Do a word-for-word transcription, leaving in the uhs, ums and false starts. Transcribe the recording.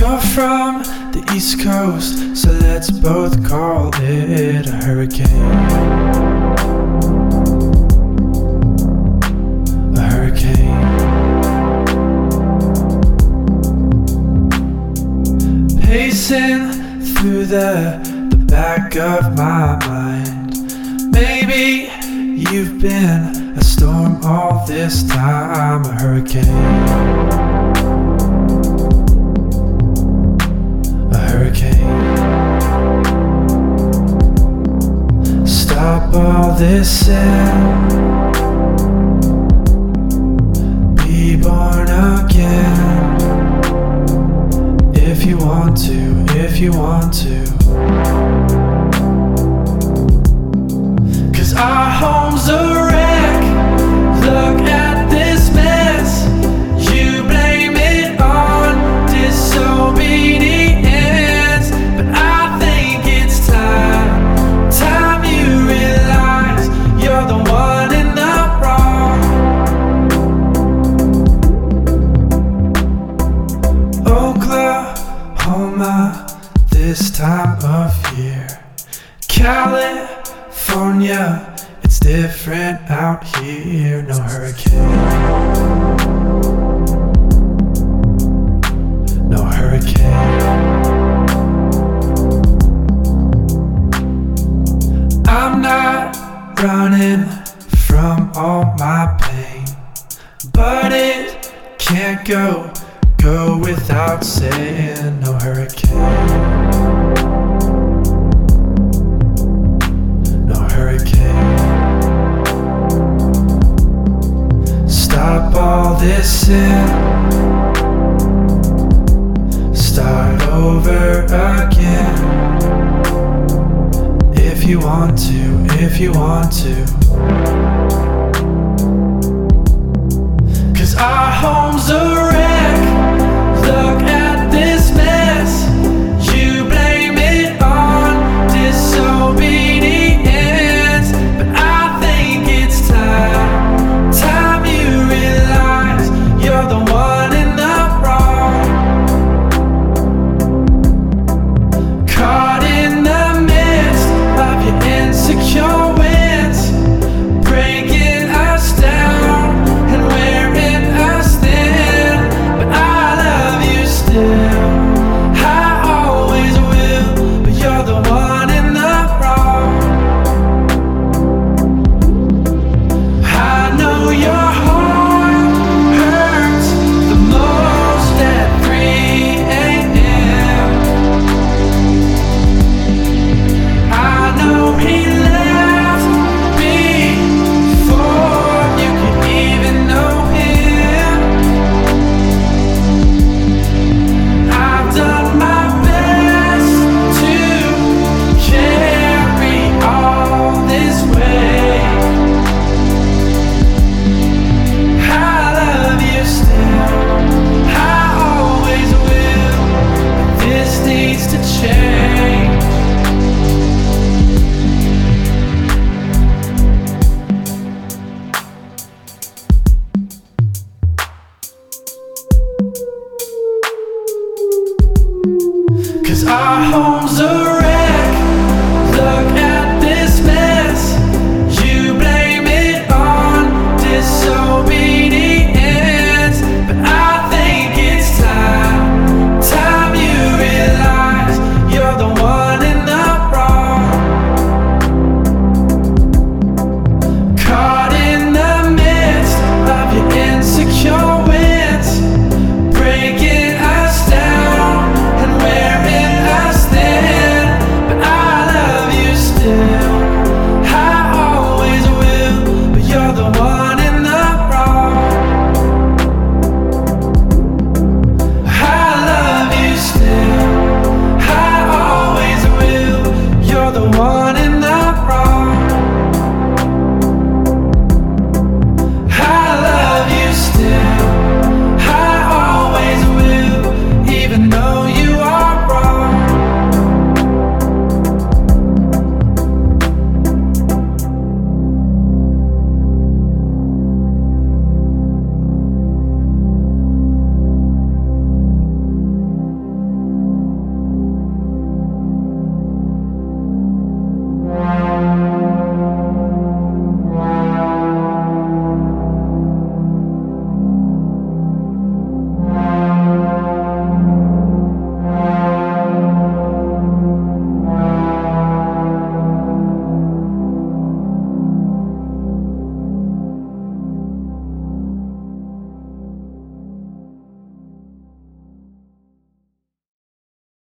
You're from the East Coast, so let's both call it a hurricane. A hurricane. Pacing through the, the back of my mind. Maybe you've been a storm all this time, a hurricane. A hurricane. Stop all this and be born again. If you want to, if you want to. Cause our home's a wreck. Look at this mess. You blame it on disobedience, but I think it's time, time you realize you're the one in the wrong. Oklahoma, this time of year. California, it's different out here. No hurricane. No hurricane. I'm not running from all my pain, but it can't go, go without saying no hurricane. No hurricane. Stop all this and start over again. If you want to, if you want to. Cause our home's a wreck. Look at this mess. You blame it on disobedience, but I think it's time, time you realize you're the one in the wrong. Caught in the midst of your insecure winds, breaking us down and wearing us thin, but I love you still. I always will, but you're the one in the wrong. I know your heart hurts the most at three a.m. I know he left before you could even know him. I've done my best to carry all this weight. I love you still, I always will, but this needs to change. Cause our home's a